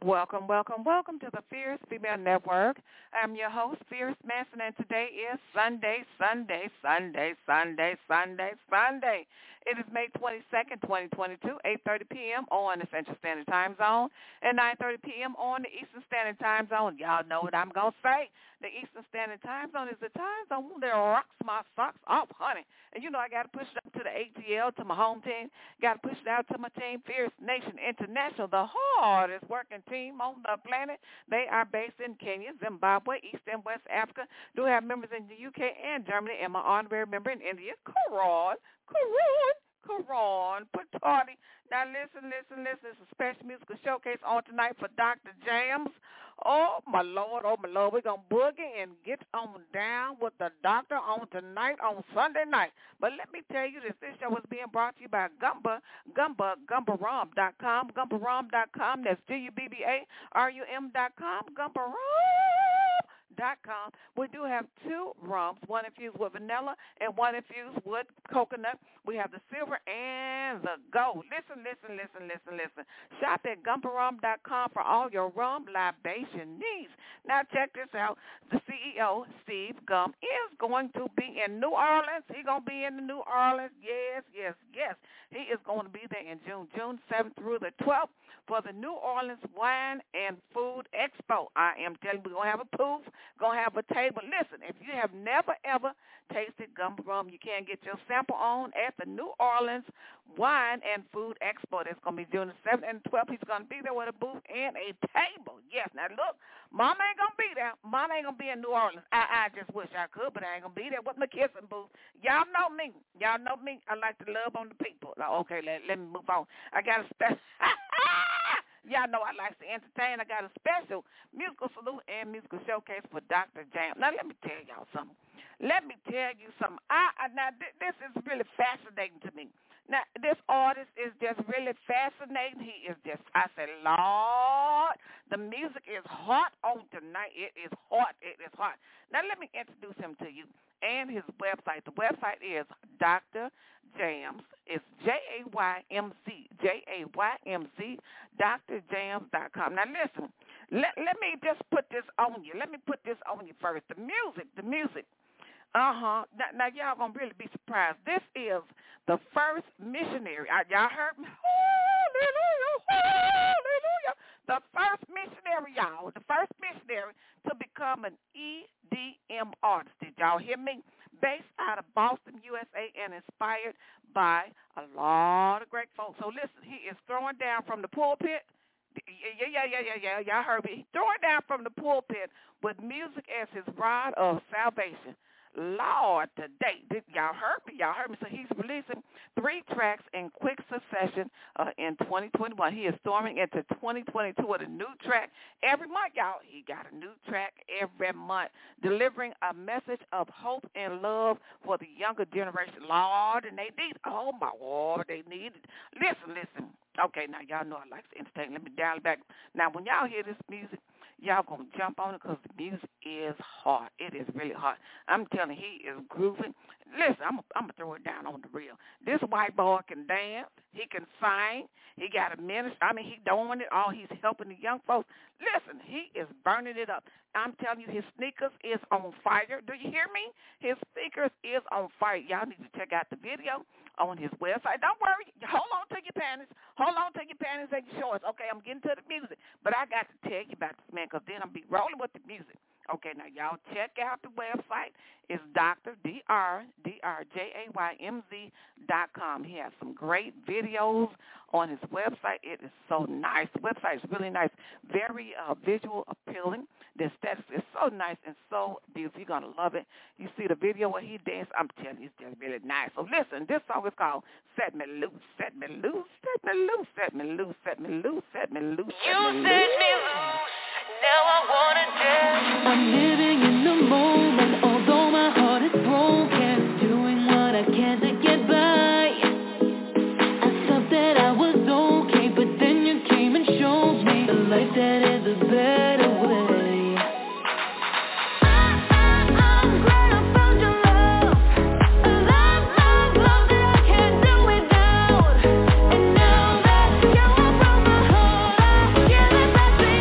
Welcome, welcome, welcome to the Fierce Female Network. I'm your host, Fierce Manson, and today is Sunday. It is May 22nd, 2022, 8:30 p.m. on the Central Standard Time Zone and 9:30 p.m. on the Eastern Standard Time Zone. Y'all know what I'm going to say. The Eastern Standard Time Zone is the time zone that rocks my socks off, honey. And, you know, I got to push it up to the ATL, to my home team. Got to push it out to my team, Fierce Nation International, the hardest working team on the planet. They are based in Kenya, Zimbabwe, East and West Africa. Do have members in the UK and Germany, and my honorary member in India, Karan Patani. Now listen. It's a special musical showcase on tonight for Dr. Jams. Oh, my Lord. We're going to boogie and get on down with the doctor on tonight on Sunday night. But let me tell you this show is being brought to you by GumbaRom.com. GumbaRom.com. That's GUBBARUM.com. GumbaRom.com. We do have two rums, one infused with vanilla and one infused with coconut. We have the silver and the gold. Listen. Shop at GumbaRum.com for all your rum libation needs. Now check this out. The CEO, Steve Gum, is going to be in New Orleans. He's going to be in New Orleans. Yes. He is going to be there in June 7th through the 12th for the New Orleans Wine and Food Expo. I am telling you, we're going to have a booth, going to have a table. Listen, if you have never, ever tasted Gumba Rum, you can get your sample on at the New Orleans Wine and Food Expo. That's going to be June the 7th and 12th. He's going to be there with a booth and a table. Yes, now look, Mama ain't going to be there. Mama ain't going to be in New Orleans. I just wish I could, but I ain't going to be there with my kissing booth. Y'all know me. I like to love on the people. Okay, let me move on. I got a special... Y'all know I like to entertain. I got a special musical salute and musical showcase for Dr. Jam. Now, let me tell y'all something. Now, this is really fascinating to me. Now, this artist is just really fascinating. He is just, I said, Lord, the music is hot on tonight. It is hot. Now, let me introduce him to you and his website. The website is Dr. Jams. It's JAYMZ, drjams.com. Now, listen, let me just put this on you. Let me put this on you first. The music. Now, y'all going to really be surprised. This is the first missionary. Y'all heard me? Hallelujah. The first missionary, y'all. The first missionary to become an EDM artist. Did y'all hear me? Based out of Boston, USA, and inspired by a lot of great folks. So listen, he is throwing down from the pulpit. Yeah. Y'all heard me. He's throwing down from the pulpit with music as his rod of salvation. Lord, today, y'all heard me. So he's releasing 3 tracks in quick succession in 2021. He is storming into 2022 with a new track every month, y'all. He got a new track every month, delivering a message of hope and love for the younger generation. Lord, and they need it. Oh, my Lord, they need it. Listen. Okay, now, y'all know I like to entertain. Let me dial it back. Now, when y'all hear this music, y'all going to jump on it because the music is hot. It is really hot. I'm telling you, he is grooving. Listen, I'm going to throw it down on the real. This white boy can dance. He can sing. He got a ministry. He doing it all. He's helping the young folks. Listen, he is burning it up. I'm telling you, his sneakers is on fire. Do you hear me? His sneakers is on fire. Y'all need to check out the video on his website. Don't worry. Hold on to your panties. And your shorts. Okay, I'm getting to the music. But I got to tell you about this man because then I'll be rolling with the music. Okay, now y'all check out the website. It's drjamz.com. He has some great videos on his website. It is so nice. The website is really nice, very visual appealing. The aesthetics is so nice and so beautiful. You're going to love it. You see the video where he danced. I'm telling you, it's just really nice. So listen, this song is called Set Me Loose, Set Me Loose, Set Me Loose, Set Me Loose, Set Me Loose, Set Me Loose, Set Me Loose. You set me loose. Now I want to dance. I'm living in the moment, although my heart is broken. Doing what I can to get by. I thought that I was okay, but then you came and showed me a life that is a better way. Love that you're from my heart. I can't let that be.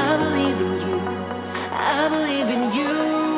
I believe in you. I believe in you.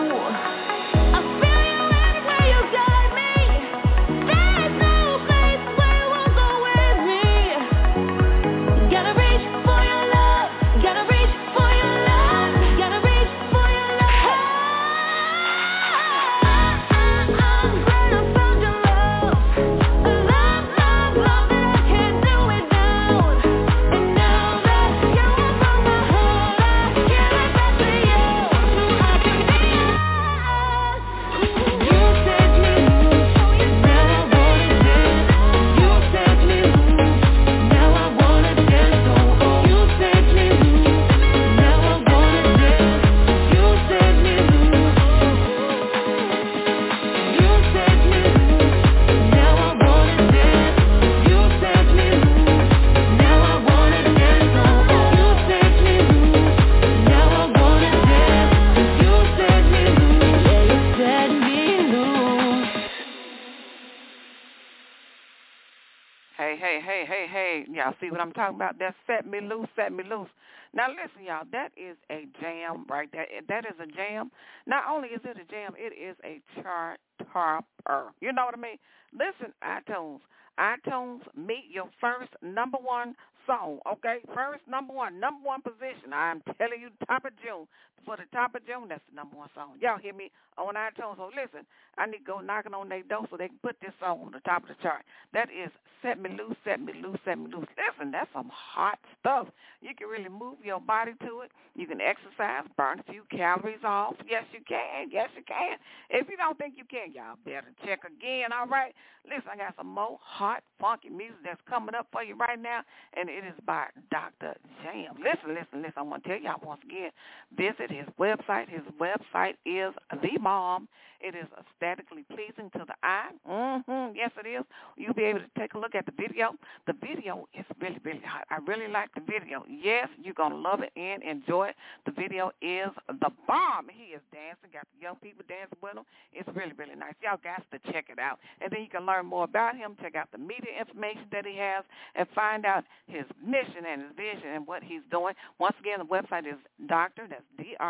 Y'all see what I'm talking about? That Set Me Loose, Set Me Loose. Now, listen, y'all, that is a jam right there. That is a jam. Not only is it a jam, it is a chart topper. You know what I mean? Listen, iTunes. iTunes, meet your first number one song, okay? First number one position. I'm telling you, top of June. For the top of June, that's the number one song. Y'all hear me on iTunes? So listen, I need to go knocking on their door so they can put this song on the top of the chart. That is Set Me Loose, Set Me Loose, Set Me Loose. Listen, that's some hot stuff. You can really move your body to it. You can exercise, burn a few calories off. Yes, you can. Yes, you can. If you don't think you can, y'all better check again, all right? Listen, I got some more hot, funky music that's coming up for you right now, and it is by Dr. Jam. Listen. I want to tell y'all once again, visit his website. His website is The Mom. It is aesthetically pleasing to the eye. Yes, it is. You'll be able to take a look at the video. The video is really, really hot. I really like the video. Yes, you're going to love it and enjoy it. The video is the bomb. He is dancing, got the young people dancing with him. It's really, really nice. Y'all got to check it out. And then you can learn more about him, check out the media information that he has, and find out his mission and his vision and what he's doing. Once again, the website is Dr. That's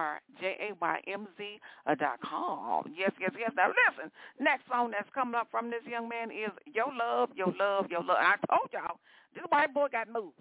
DRJAYMZ.com. Yes. Now listen, next song that's coming up from this young man is Your Love, Your Love, Your Love. I told y'all, this white boy got moves.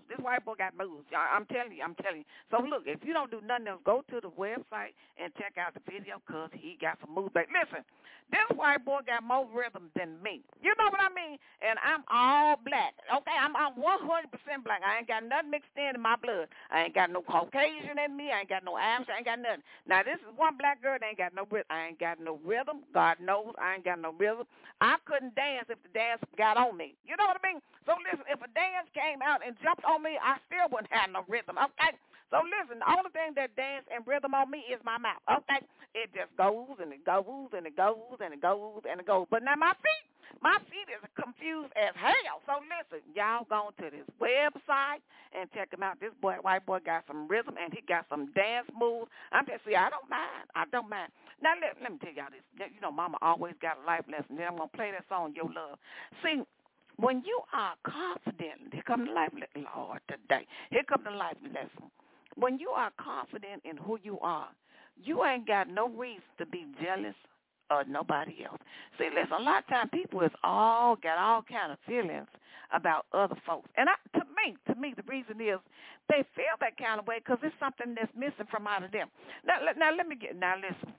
I'm telling you. So look, if you don't do nothing else, go to the website and check out the video because he got some moves back. Listen, this white boy got more rhythm than me. You know what I mean? And I'm all black. Okay, I'm 100% black. I ain't got nothing mixed in my blood. I ain't got no Caucasian in me. I ain't got no Irish. I ain't got nothing. Now, this is one black girl that ain't got no rhythm. I ain't got no rhythm. God knows I ain't got no rhythm. I couldn't dance if the dance got on me. You know what I mean? So listen, if a dance came out and jumped on me, I still wouldn't have no rhythm. Okay? So listen, the only thing that dance and rhythm on me is my mouth. Okay? It just goes and it goes and it goes and it goes and it goes. But now my feet is confused as hell. So listen, y'all go to this website and check him out. This white boy got some rhythm and he got some dance moves. I don't mind. Now let me tell y'all this. You know, Mama always got a life lesson. Then I'm gonna play that song, Your Love. See, when you are confident, here come the life lesson, Lord, today. Here come the life lesson. When you are confident in who you are, you ain't got no reason to be jealous of nobody else. See, listen, a lot of times people got all kind of feelings about other folks. And to me, the reason is they feel that kind of way because there's something that's missing from out of them. Now listen.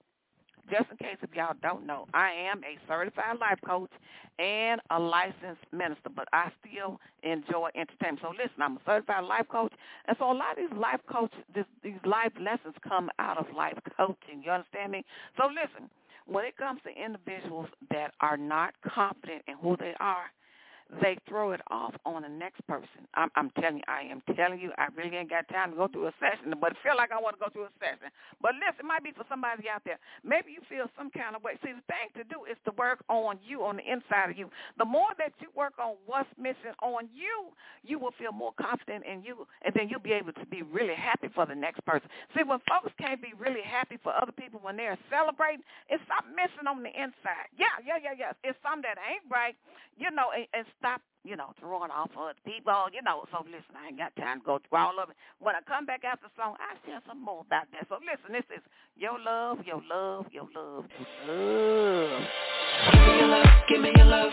Just in case if y'all don't know, I am a certified life coach and a licensed minister, but I still enjoy entertainment. So listen, I'm a certified life coach, and so a lot of these life coaches, these life lessons come out of life coaching. You understand me? So listen, when it comes to individuals that are not confident in who they are, they throw it off on the next person. I am telling you, I really ain't got time to go through a session, but I feel like I want to go through a session. But listen, it might be for somebody out there. Maybe you feel some kind of way. See, the thing to do is to work on you, on the inside of you. The more that you work on what's missing on you, you will feel more confident in you, and then you'll be able to be really happy for the next person. See, when folks can't be really happy for other people when they're celebrating, it's something missing on the inside. Yeah. It's something that ain't right, you know, and stop throwing off other people, So listen, I ain't got time to go through all of it. When I come back after the song, I'll share some more about that. So listen, this is Your Love, Your Love, Your Love, Your Love. Give me your love, give me your love.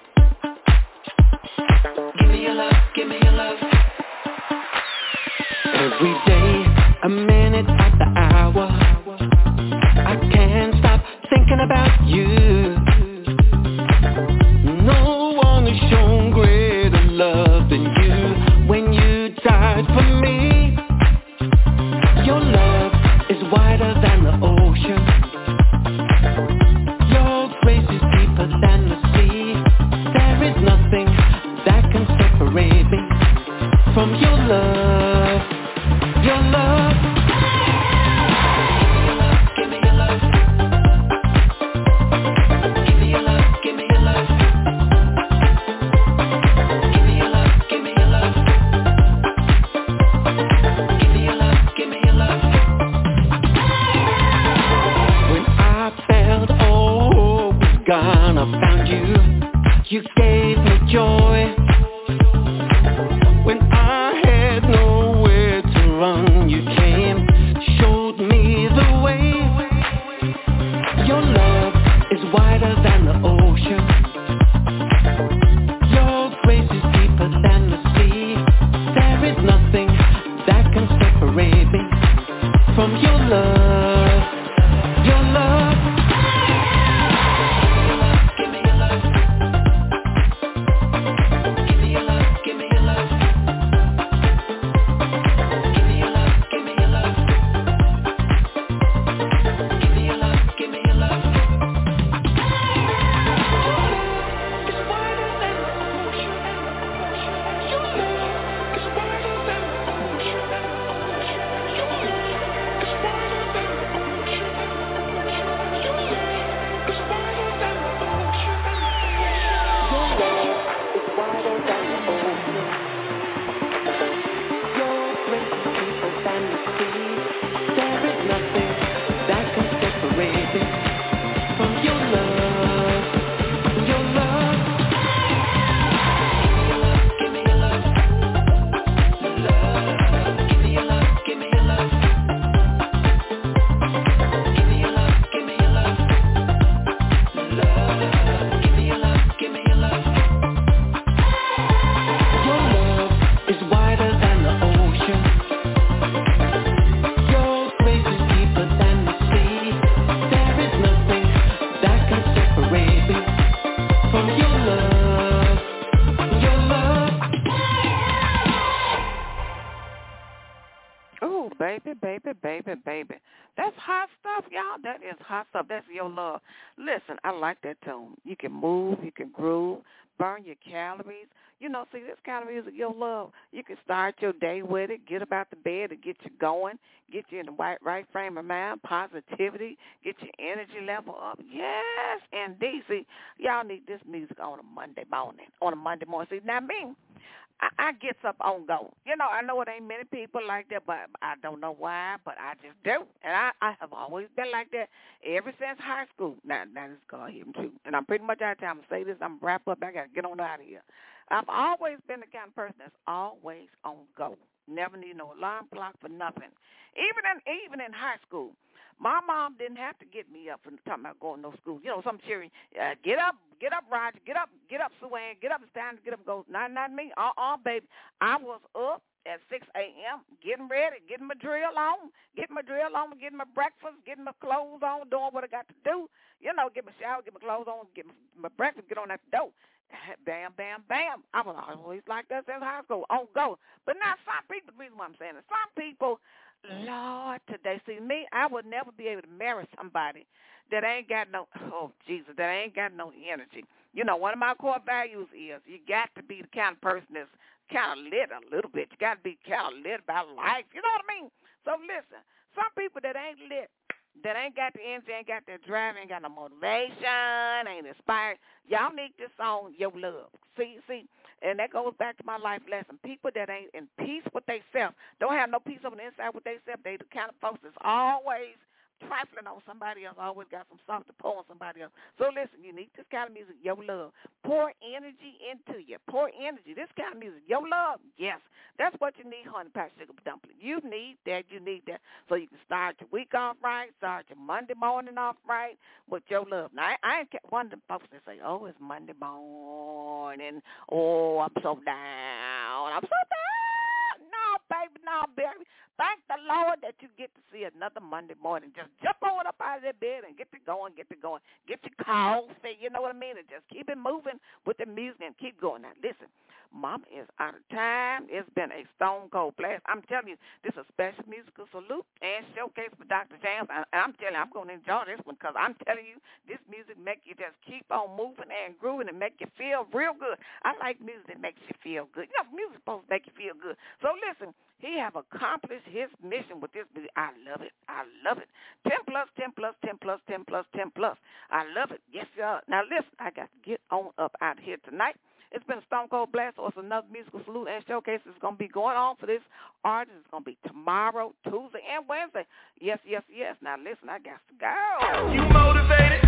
Give me your love, give me your love. Every day, a minute at the hour, I can't stop thinking about you. No one has shown greater love than you when you died for me. Your love is wider than the ocean. Your grace is deeper than the sea. There is nothing that can separate me from your love. Your love. Give me your love. Give me your love. Give me your love. Give me your love. Give me your love. Give me your love. Give me your love. When I felt all hope was gone, I found you. You gave me joy. When I had nowhere to run, you came, showed me the way. Your love is wider than the ocean. Your grace is deeper than the sea. There is nothing that can separate me from your love. Your love. Give me your love. Give me your love. Give me your love. Give me your love. Give me your love. Give me your love. Give me your love. It's wider than the ocean. Your love is wider than the ocean. Your love is wider than the ocean. Your love is wider than the ocean. Your love is wider than the ocean. Your grace is deeper than the sea. There is nothing that can separate me from your love. Your love. Give me your love. Love. Give me your love. Give me your love. Give me your love. Give me your love. Love. Give me your love. Give me your love. Your love is wider than the ocean. Your grace is deeper than the sea. There is nothing that can separate me from your love. Your love. Oh, baby, baby, baby, baby. That's hot stuff, y'all. That is hot stuff. That's Your Love. Listen, I like that tune. You can move, you can groove, burn your calories. See, this kind of music, Your Love. You can start your day with it, get up out the bed to get you going, get you in the right frame of mind, positivity, get your energy level up. Yes, indeed. See, y'all need this music on a Monday morning. See, now me, I gets up on go. I know it ain't many people like that, but I don't know why, but I just do. And I have always been like that ever since high school. Now this God hear me too. And I'm pretty much out of time to say this. I'm wrap up. I got to get on out of here. I've always been the kind of person that's always on go. Never need no alarm clock for nothing. Even in high school. My mom didn't have to get me up for talking about going to no school. Some cheering, get up, Roger, get up, Sue-Ann, get up, it's time to get up and go. Not me, baby. I was up at 6 a.m., getting ready, getting my drill on, getting my breakfast, getting my clothes on, doing what I got to do. Get my shower, get my clothes on, get my breakfast, get on that door. Bam, bam, bam. I was always like that since high school, on go. But now some people, the reason why I'm saying it, some people, Lord, today, see me, I would never be able to marry somebody that ain't got no, that ain't got no energy. One of my core values is you got to be the kind of person that's kind of lit a little bit. You got to be kind of lit about life. You know what I mean? So listen, some people that ain't lit, that ain't got the energy, ain't got that drive, ain't got no motivation, ain't inspired, y'all need this song, Your Love. See, and that goes back to my life lesson. People that ain't in peace with themselves, don't have no peace on the inside with themselves, they the kind of folks that's always trifling on somebody else. Always got some something to pour on somebody else. So listen, you need this kind of music, your love. Pour energy into you. Pour energy. This kind of music, your love. Yes, that's what you need, honey pat sugar dumpling. You need that. You need that. So you can start your week off right, start your Monday morning off right with your love. Now, I ain't one of the folks that say, oh, it's Monday morning. Oh, I'm so down. I'm so down. No, baby, no, baby. Thank the Lord that you get to see another Monday morning. Just jump on up out of that bed and get to going. Get your coffee, you know what I mean? And just keep it moving with the music and keep going. Now, listen, Mama is out of time. It's been a stone cold blast. I'm telling you, this is a special musical salute and showcase for Dr. Jams. And I'm telling you, I'm going to enjoy this one because I'm telling you, this music make you just keep on moving and grooving and make you feel real good. I like music that makes you feel good. You know, music's supposed to make you feel good. So listen, he have accomplished his mission with this music. I love it. I love it. 10 plus, 10 plus, 10 plus, 10 plus, 10 plus. I love it. Yes, sir. Now listen, I got to get on up out here tonight. It's been a Stone Cold Blast, or it's another musical salute and showcase. It's going to be going on for this artist. It's going to be tomorrow, Tuesday, and Wednesday. Yes, yes, yes. Now, listen, I got to go. You motivated?